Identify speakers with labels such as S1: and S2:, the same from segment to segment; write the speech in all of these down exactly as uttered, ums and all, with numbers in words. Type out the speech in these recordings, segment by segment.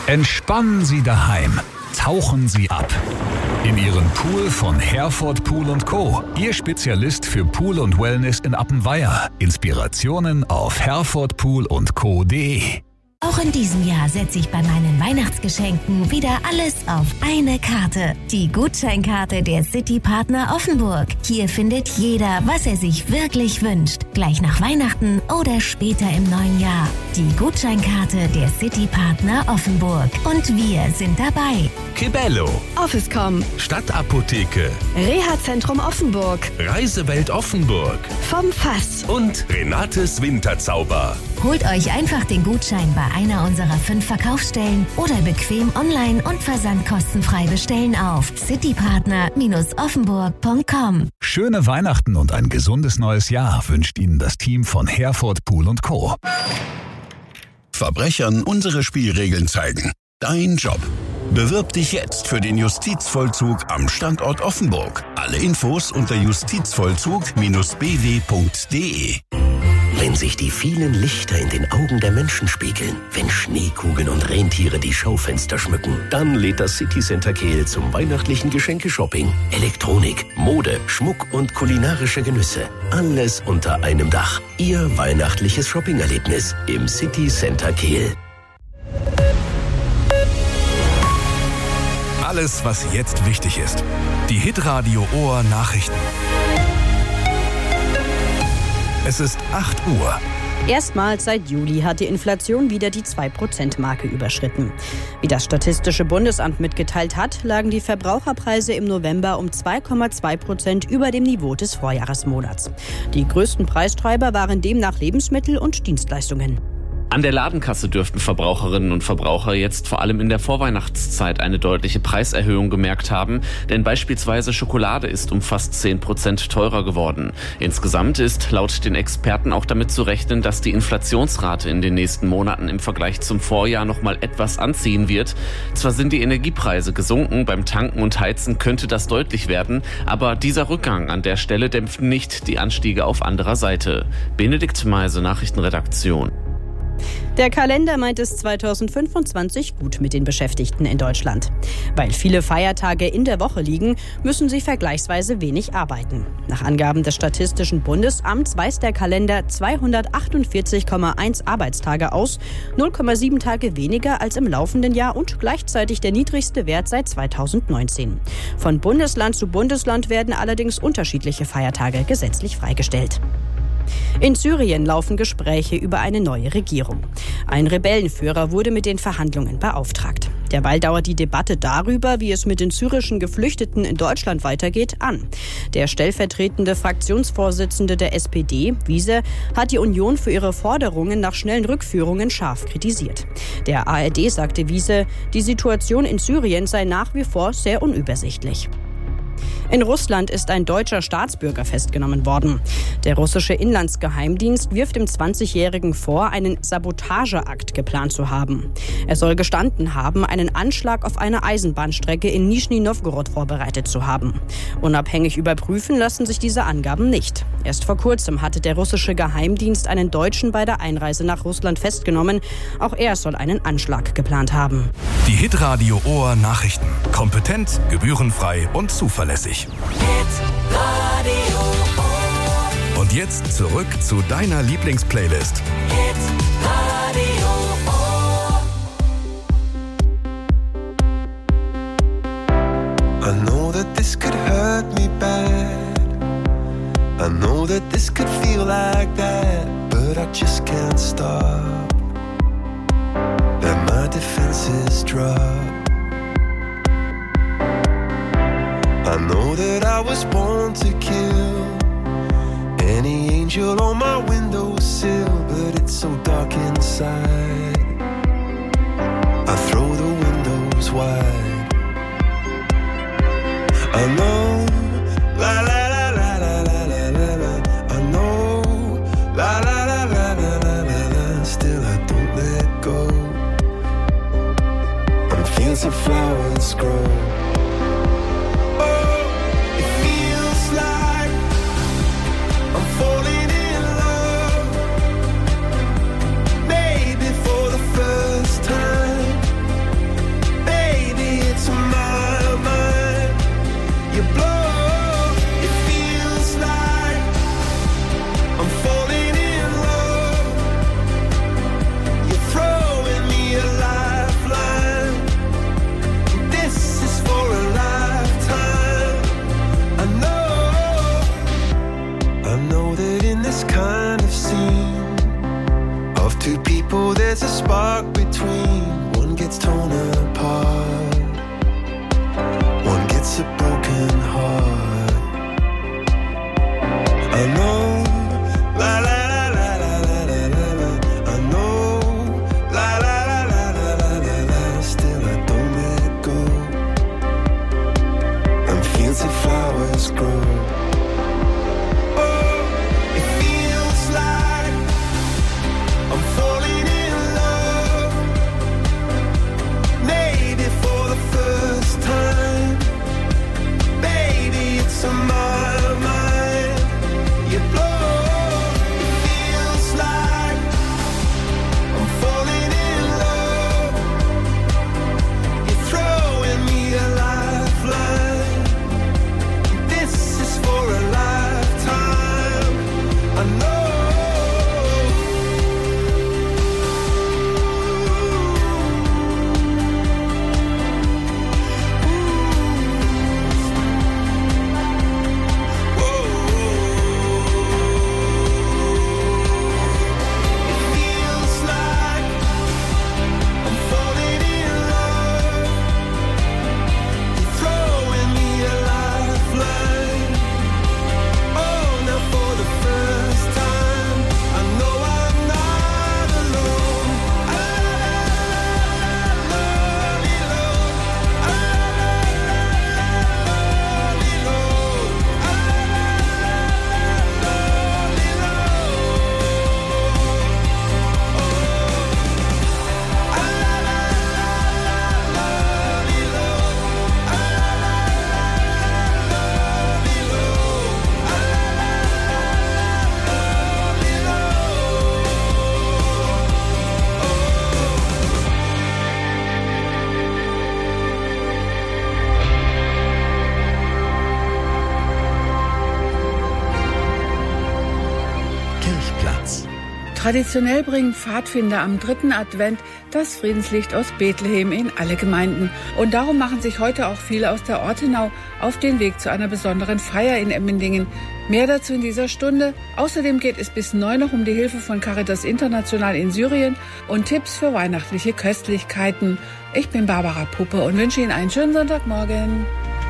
S1: Entspannen Sie daheim. Tauchen Sie ab. In Ihren Pool von Herford Pool und Co. Ihr Spezialist für Pool und Wellness in Appenweier. Inspirationen auf herford pool und co punkt de.
S2: Auch in diesem Jahr setze ich bei meinen Weihnachtsgeschenken wieder alles auf eine Karte. Die Gutscheinkarte der City-Partner Offenburg. Hier findet jeder, was er sich wirklich wünscht. Gleich nach Weihnachten oder später im neuen Jahr. Die Gutscheinkarte der City-Partner Offenburg. Und wir sind dabei.
S3: Kibello,
S4: Officecom,
S3: Stadtapotheke,
S4: Reha-Zentrum Offenburg,
S3: Reisewelt Offenburg
S4: vom Fass
S3: und Renates Winterzauber.
S2: Holt euch einfach den Gutschein bei einer unserer fünf Verkaufsstellen oder bequem online und versandkostenfrei bestellen auf citypartner offenburg punkt com.
S1: Schöne Weihnachten und ein gesundes neues Jahr wünscht Ihnen das Team von Herford Pool und Co.
S5: Verbrechern unsere Spielregeln zeigen. Dein Job. Bewirb dich jetzt für den Justizvollzug am Standort Offenburg. Alle Infos unter justizvollzug Bindestrich b w punkt de.
S6: Wenn sich die vielen Lichter in den Augen der Menschen spiegeln, wenn Schneekugeln und Rentiere die Schaufenster schmücken, dann lädt das City Center Kehl zum weihnachtlichen Geschenke-Shopping. Elektronik, Mode, Schmuck und kulinarische Genüsse. Alles unter einem Dach. Ihr weihnachtliches Shoppingerlebnis im City Center Kehl.
S3: Alles, was jetzt wichtig ist. Die Hitradio Ohr Nachrichten. Es ist acht Uhr.
S7: Erstmals seit Juli hat die Inflation wieder die zwei Prozent Marke überschritten. Wie das Statistische Bundesamt mitgeteilt hat, lagen die Verbraucherpreise im November um zwei Komma zwei Prozent über dem Niveau des Vorjahresmonats. Die größten Preistreiber waren demnach Lebensmittel und Dienstleistungen.
S8: An der Ladenkasse dürften Verbraucherinnen und Verbraucher jetzt vor allem in der Vorweihnachtszeit eine deutliche Preiserhöhung gemerkt haben, denn beispielsweise Schokolade ist um fast zehn Prozent teurer geworden. Insgesamt ist laut den Experten auch damit zu rechnen, dass die Inflationsrate in den nächsten Monaten im Vergleich zum Vorjahr noch mal etwas anziehen wird. Zwar sind die Energiepreise gesunken, beim Tanken und Heizen könnte das deutlich werden, aber dieser Rückgang an der Stelle dämpft nicht die Anstiege auf anderer Seite. Benedikt Meise, Nachrichtenredaktion.
S7: Der Kalender meint es zweitausendfünfundzwanzig gut mit den Beschäftigten in Deutschland. Weil viele Feiertage in der Woche liegen, müssen sie vergleichsweise wenig arbeiten. Nach Angaben des Statistischen Bundesamts weist der Kalender zweihundertachtundvierzig Komma eins Arbeitstage aus, null Komma sieben Tage weniger als im laufenden Jahr und gleichzeitig der niedrigste Wert seit zweitausendneunzehn. Von Bundesland zu Bundesland werden allerdings unterschiedliche Feiertage gesetzlich freigestellt. In Syrien laufen Gespräche über eine neue Regierung. Ein Rebellenführer wurde mit den Verhandlungen beauftragt. Derweil dauert die Debatte darüber, wie es mit den syrischen Geflüchteten in Deutschland weitergeht, an. Der stellvertretende Fraktionsvorsitzende der S P D, Wiese, hat die Union für ihre Forderungen nach schnellen Rückführungen scharf kritisiert. Der A R D sagte Wiese, die Situation in Syrien sei nach wie vor sehr unübersichtlich. In Russland ist ein deutscher Staatsbürger festgenommen worden. Der russische Inlandsgeheimdienst wirft dem zwanzigjährigen vor, einen Sabotageakt geplant zu haben. Er soll gestanden haben, einen Anschlag auf eine Eisenbahnstrecke in Nischni Nowgorod vorbereitet zu haben. Unabhängig überprüfen lassen sich diese Angaben nicht. Erst vor kurzem hatte der russische Geheimdienst einen Deutschen bei der Einreise nach Russland festgenommen. Auch er soll einen Anschlag geplant haben.
S3: Die Hitradio Ohr Nachrichten. Kompetent, gebührenfrei und zuverlässig. Und jetzt zurück zu deiner Lieblingsplaylist.
S9: I know that this could hurt me bad. I know that this could feel like that, but I just can't stop. Let my defenses drop. I know that I was born to kill any angel on my windowsill, but it's so dark inside. I throw the windows wide. I know, la la la la la la la la la. I know, la la la la la la la la. Still I don't let go. And fields of flowers grow. spark between. One gets torn apart, one gets a broken heart. I know, la la la la la la la la la. I know, la la la la la la la la. Still I don't let go, and fields of flowers grow.
S10: Traditionell bringen Pfadfinder am dritten Advent das Friedenslicht aus Bethlehem in alle Gemeinden. Und darum machen sich heute auch viele aus der Ortenau auf den Weg zu einer besonderen Feier in Emmendingen. Mehr dazu in dieser Stunde. Außerdem geht es bis neun noch um die Hilfe von Caritas International in Syrien und Tipps für weihnachtliche Köstlichkeiten. Ich bin Barbara Puppe und wünsche Ihnen einen schönen Sonntagmorgen.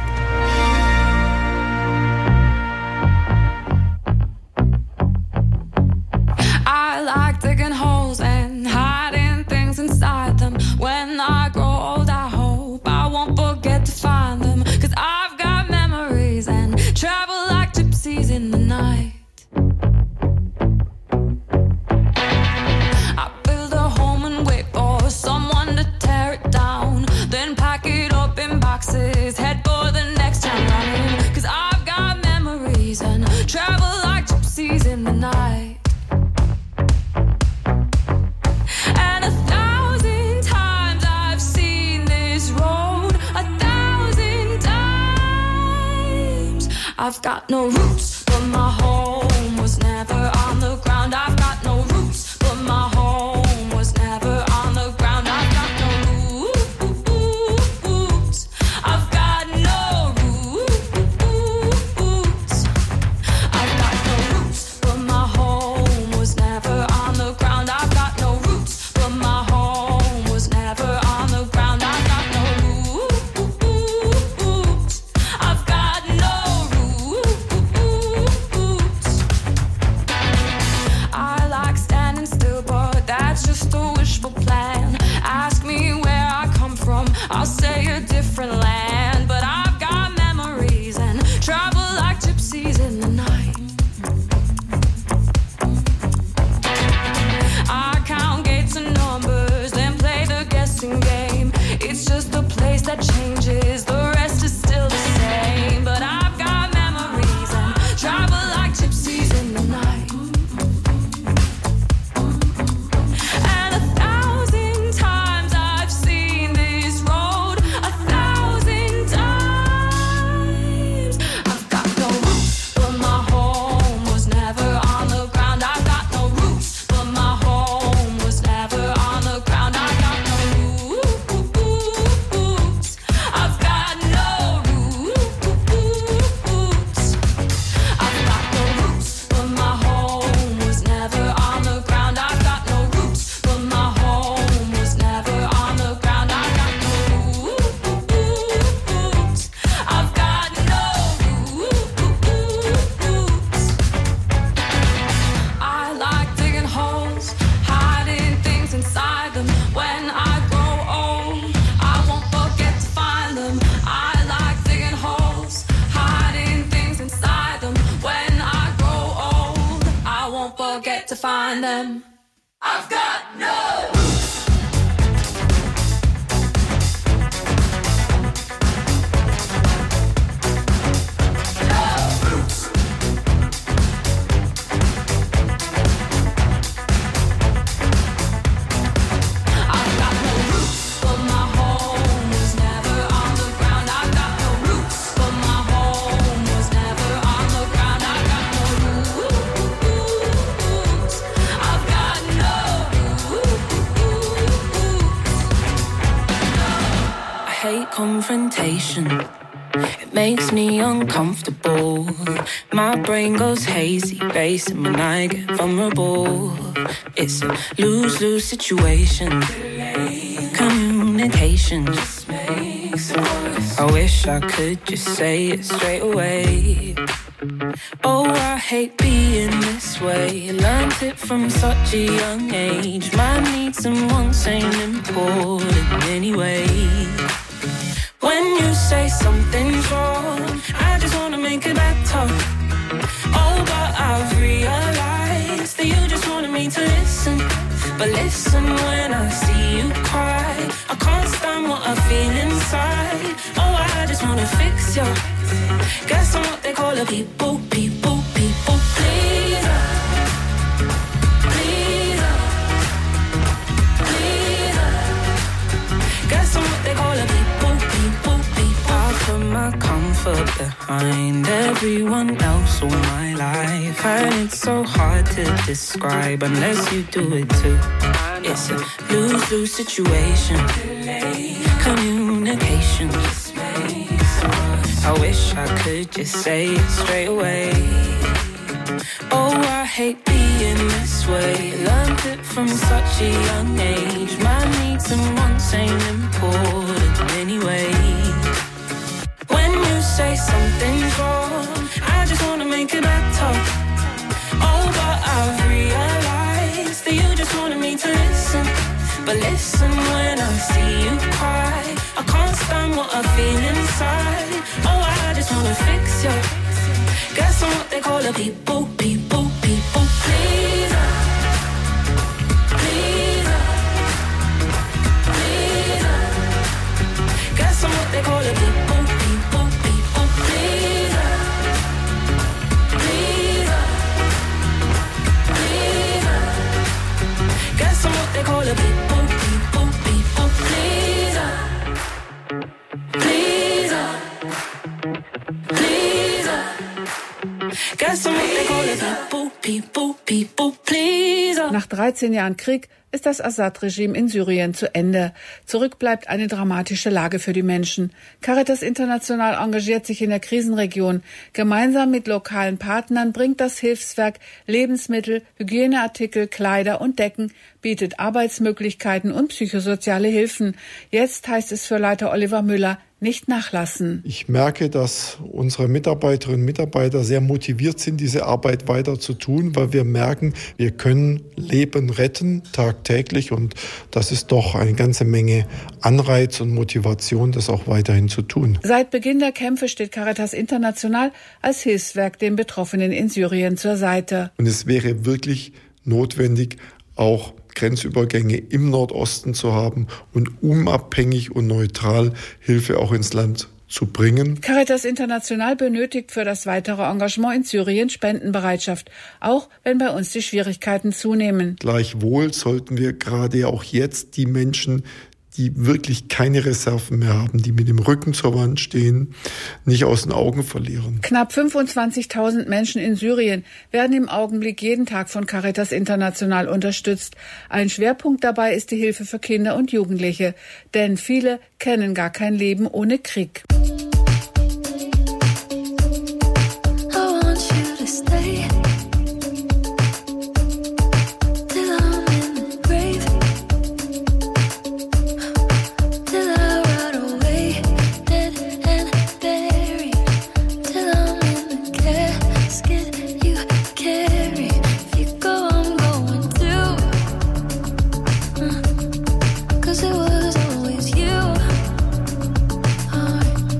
S11: I like digging holes and hiding things inside them. When I grow old, I hope I won't forget to find them. 'Cause I've got memories and travel like gypsies in the night. I build a home and wait for someone to tear it down. Then pack it up in boxes, head for the next time running. 'Cause I've got memories and travel like gypsies in the night. I've got no roots, but my home was never on the ground. I've got no roots, but my home was never on the ground. I've got no roots. I've got no roots. I've got no roots, but my home was never on the ground. I've got no roots, but my home was never on the ground. I've got no roots. I've got no just a wishful plan. Ask me where I come from, I'll say a different land. But I've got memories and travel like gypsies in the night. I count gates and numbers, then play the guessing game. It's just a place that changes, the rest is still the same. But I've got memories and travel like gypsies in the night. find them. I've got no
S12: confrontation. It makes me uncomfortable. My brain goes hazy, racing when I get vulnerable. It's a lose-lose situation. Communication just makes it worse. I wish I could just say it straight away. Oh, I hate being this way. Learned it from such a young age. My needs and wants ain't important anyway. When you say something's wrong, I just wanna make it better. Oh, but I've realized that you just wanted me to listen. But listen when I see you cry. I can't stand what I feel inside. Oh, I just wanna fix you. Guess I'm what they call a people, people, people pleaser. Pleaser. Pleaser. Guess I'm what they call a people, people, people. I put my comfort behind everyone else all my life. And it's so hard to describe unless you do it too. It's a lose-lose situation. Communication. I wish I could just say it straight away. Oh, I hate being this way. Learned it from such a young age. My needs and wants ain't important anyway. When you say something's wrong, I just wanna make it better. Oh, but I've realized that you just wanted me to listen. But listen when I see you cry. I can't stand what I feel inside. Oh, I just wanna fix you. Guess I'm what they call a people, people, people pleaser. Pleaser. Pleaser. Guess I'm what they call a people, people, people pleaser. Pleaser. Pleaser. Guess I'm what they call a people, people, people pleaser. Pleaser. Pleaser. Guess I'm what they call a people, people, people pleaser.
S10: Nach dreizehn Jahren Krieg ist das Assad-Regime in Syrien zu Ende. Zurück bleibt eine dramatische Lage für die Menschen. Caritas International engagiert sich in der Krisenregion. Gemeinsam mit lokalen Partnern bringt das Hilfswerk Lebensmittel, Hygieneartikel, Kleider und Decken, bietet Arbeitsmöglichkeiten und psychosoziale Hilfen. Jetzt heißt es für Leiter Oliver Müller, nicht nachlassen.
S13: Ich merke, dass unsere Mitarbeiterinnen und Mitarbeiter sehr motiviert sind, diese Arbeit weiter zu tun, weil wir merken, wir können Leben retten, tagtäglich. Und das ist doch eine ganze Menge Anreiz und Motivation, das auch weiterhin zu tun.
S10: Seit Beginn der Kämpfe steht Caritas International als Hilfswerk den Betroffenen in Syrien zur Seite.
S13: Und es wäre wirklich notwendig, auch Grenzübergänge im Nordosten zu haben und unabhängig und neutral Hilfe auch ins Land zu bringen.
S10: Caritas International benötigt für das weitere Engagement in Syrien Spendenbereitschaft, auch wenn bei uns die Schwierigkeiten zunehmen.
S13: Gleichwohl sollten wir gerade auch jetzt die Menschen, die wirklich keine Reserven mehr haben, die mit dem Rücken zur Wand stehen, nicht aus den Augen verlieren.
S10: Knapp fünfundzwanzigtausend Menschen in Syrien werden im Augenblick jeden Tag von Caritas International unterstützt. Ein Schwerpunkt dabei ist die Hilfe für Kinder und Jugendliche, denn viele kennen gar kein Leben ohne Krieg.
S11: Cause it was always you. Oh,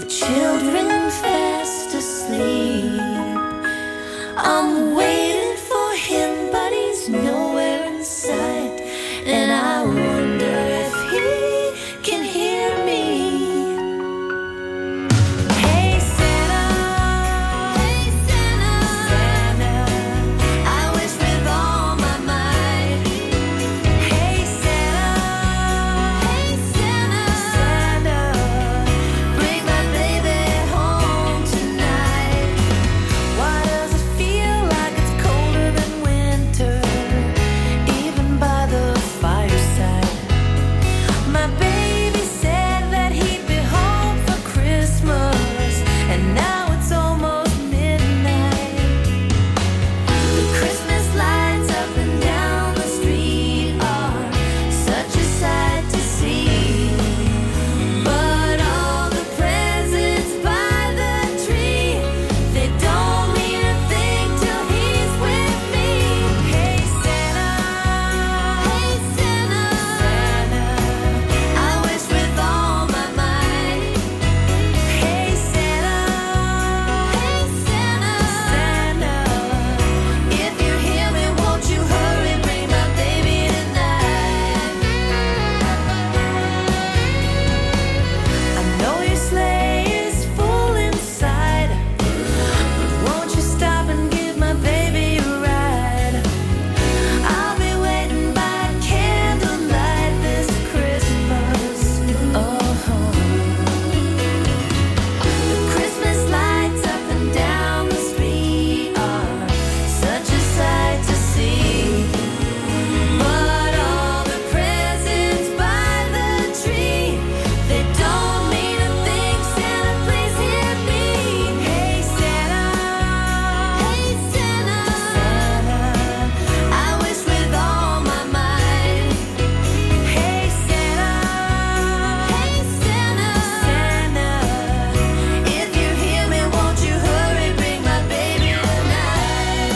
S14: the children fast asleep. I'm waiting for him, but he's nowhere in sight, and I wonder if he can hear me. Hey Santa, hey Santa, Santa, I wish with all my might. Hey Santa, hey Santa, Santa, bring my baby home tonight. Why does it feel like it's colder than winter, even by the fireside? My baby said that he'd be home for Christmas, and now it's almost midnight. The Christmas lights up and down the street are such a sight to see, but all the presents by the tree, they don't mean a thing till he's with me. Hey Santa, hey Santa, Santa, I wish with all my might. Hey Santa, hey Santa, Santa, if you hear me, won't you hurry, bring my baby tonight. I know your sleigh is full inside, but won't you stop and give my baby a ride? I'll be waiting by candlelight this Christmas. Oh, the Christmas lights up and down the street are such a sight to see, but all the presents by the tree, they don't mean a thing. Santa, please hear me. Hey Santa, hey Santa, Santa, I wish with all my might. Hey Santa, hey Santa, Santa, if you hear me, won't you hurry, bring my baby tonight.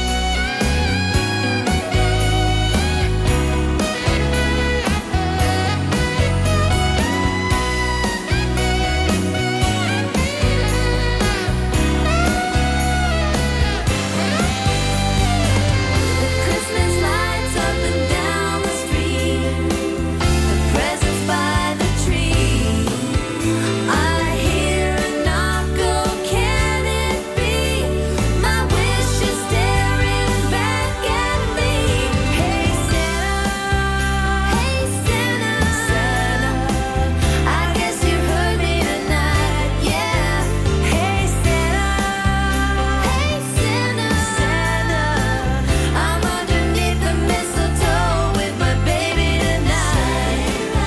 S14: The Christmas lights up and down the street, the presents by the tree. I hear a knock, oh can it be? My wish is staring back at me. Hey Santa, hey Santa, Santa, I guess you heard me tonight, yeah. Hey Santa, hey Santa, Santa, I'm underneath the mistletoe with my baby tonight.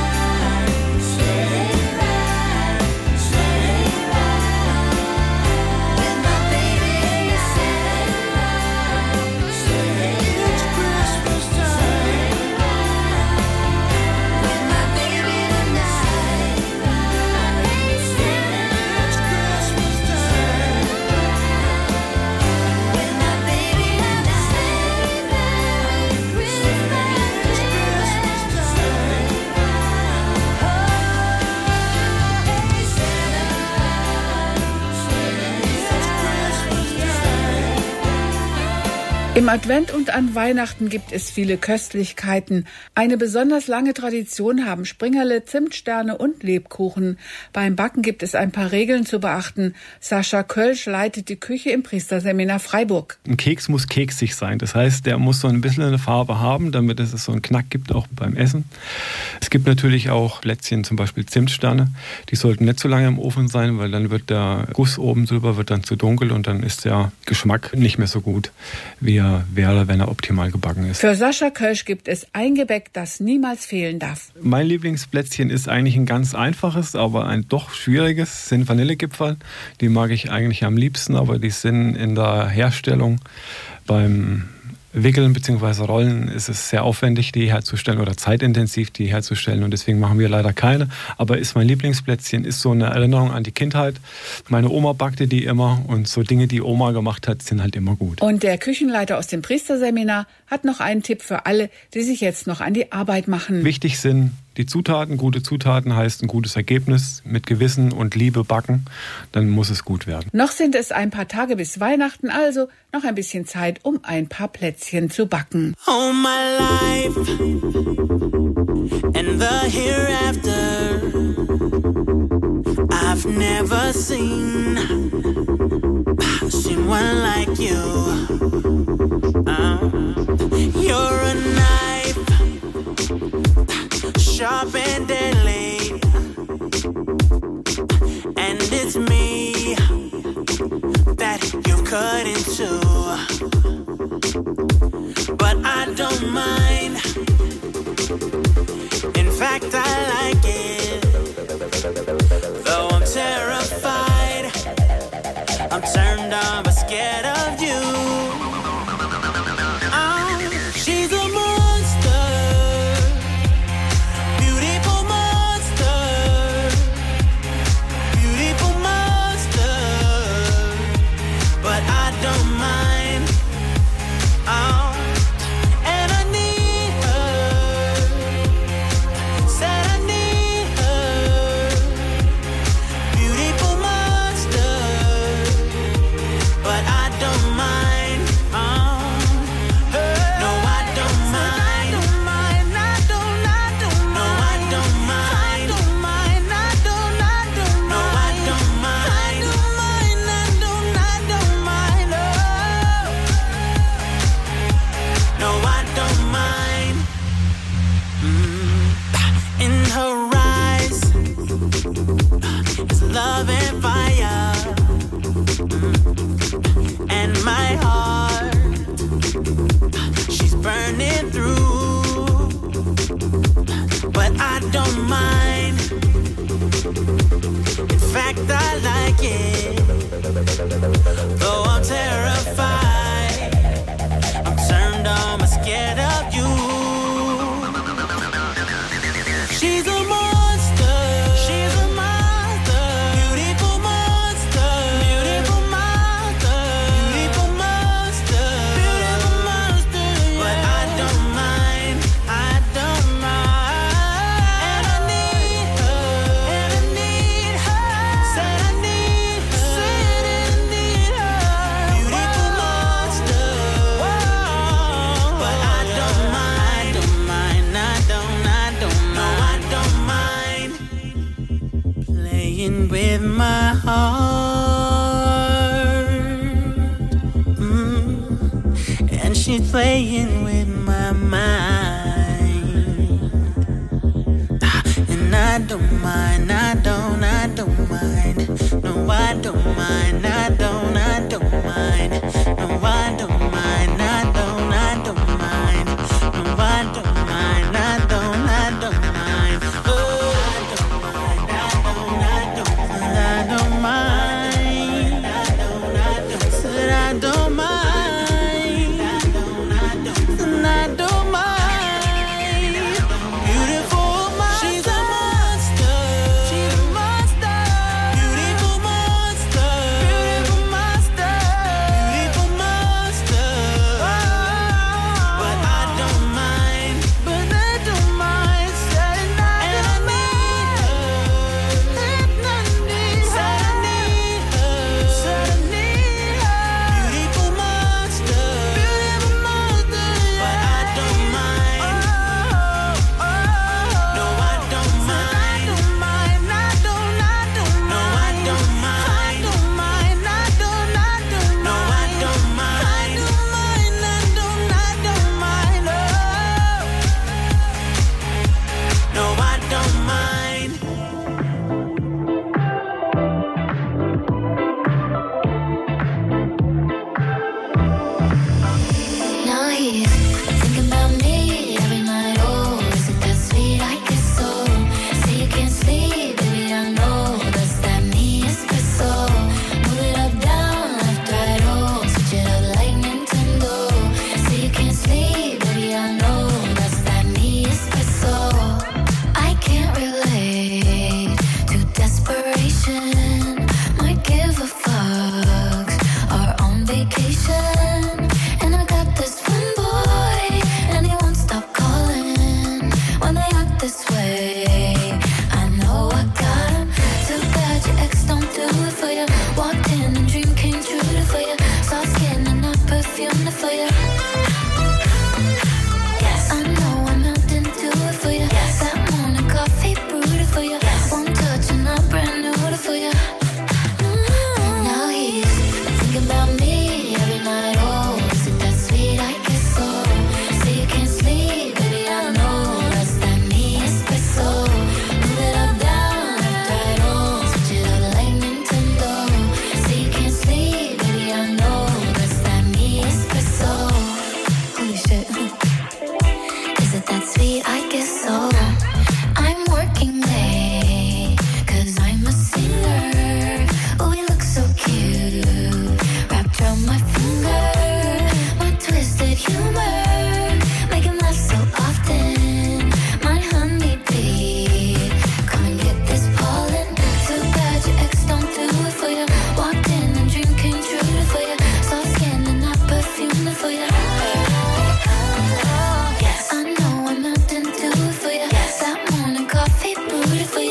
S14: Sleigh ride, sleigh ride, with my baby Santa. It's Christmas time. With my baby tonight. Hey Santa, it's Christmas time. With my baby tonight. Christmas,
S10: Im Advent und an Weihnachten gibt es viele Köstlichkeiten. Eine besonders lange Tradition haben Springerle, Zimtsterne und Lebkuchen. Beim Backen gibt es ein paar Regeln zu beachten. Sascha Kölsch leitet die Küche im Priesterseminar Freiburg.
S15: Ein Keks muss keksig sein. Das heißt, der muss so ein bisschen eine Farbe haben, damit es so einen Knack gibt, auch beim Essen. Es gibt natürlich auch Plätzchen, zum Beispiel Zimtsterne. Die sollten nicht zu lange im Ofen sein, weil dann wird der Guss oben drüber wird dann zu dunkel und dann ist der Geschmack nicht mehr so gut, wie er wäre, wenn er optimal gebacken ist.
S10: Für Sascha Kölsch gibt es ein Gebäck, das niemals fehlen darf.
S15: Mein Lieblingsplätzchen ist eigentlich ein ganz einfaches, aber ein doch schwieriges, sind Vanillegipferl. Die mag ich eigentlich am liebsten, aber die sind in der Herstellung beim Wickeln bzw. Rollen ist es sehr aufwendig, die herzustellen oder zeitintensiv, die herzustellen und deswegen machen wir leider keine. Aber ist mein Lieblingsplätzchen, ist so eine Erinnerung an die Kindheit. Meine Oma backte die immer und so Dinge, die Oma gemacht hat, sind halt immer gut.
S10: Und der Küchenleiter aus dem Priesterseminar hat noch einen Tipp für alle, die sich jetzt noch an die Arbeit machen.
S15: Wichtig sind die Zutaten. Gute Zutaten heißt ein gutes Ergebnis, mit Gewissen und Liebe backen, dann muss es gut werden.
S10: Noch sind es ein paar Tage bis Weihnachten, also noch ein bisschen Zeit, um ein paar Plätzchen zu backen.
S16: All my life and the hereafter, I've never seen seen one like you. Uh, you're a knife, sharp and deadly, and it's me that you cut into. But I don't mind. In fact, I like it. Though I'm terrified, I'm turned on but scared of you. Oh, she's a monster, beautiful monster, beautiful monster. But I don't mind. Oh. Love and fire, and my heart, she's burning through. But I don't mind. In fact, I like it. Though I'm terrified, I'm turned on, I'm scared of you. She's a monster. She's a with my heart, mm. and she's playing with my mind, and I don't mind, I don't